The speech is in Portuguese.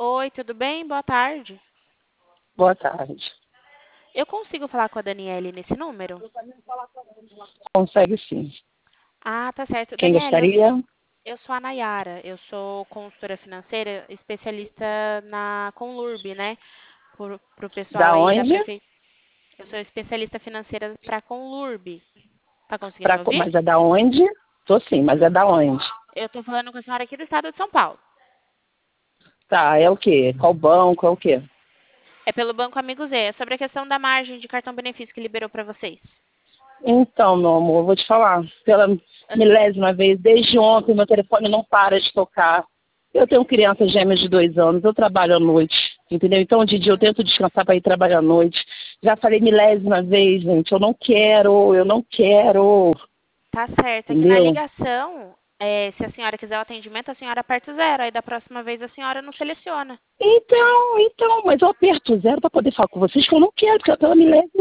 Oi, tudo bem? Boa tarde. Boa tarde. Eu consigo falar com a Daniele nesse número? Consegue sim. Ah, tá certo. Quem Daniele, gostaria? eu sou a Nayara. Eu sou consultora financeira, especialista na Conlurb, né? Pro pessoal Da aí da onde? prefeitura. Eu sou especialista financeira para Conlurb. Tá conseguindo me ouvir? Mas é da onde? Tô sim, mas é da onde? Eu tô falando com a senhora aqui do estado de São Paulo. Tá, é o quê? Qual banco? É o quê? É pelo Banco Amigo Z. É sobre a questão da margem de cartão benefício que liberou para vocês. Então, meu amor, eu vou te falar. Pela milésima vez, desde ontem, meu telefone não para de tocar. Eu tenho criança gêmea de 2 anos, eu trabalho à noite, entendeu? Então, de dia eu tento descansar para ir trabalhar à noite. Já falei milésima vez, gente, eu não quero, Tá certo. É que na entendeu? ligação, se a senhora quiser o atendimento, a senhora aperta o zero. Aí da próxima vez a senhora não seleciona. Então, mas eu aperto zero para poder falar com vocês que eu não quero, porque é pela milésima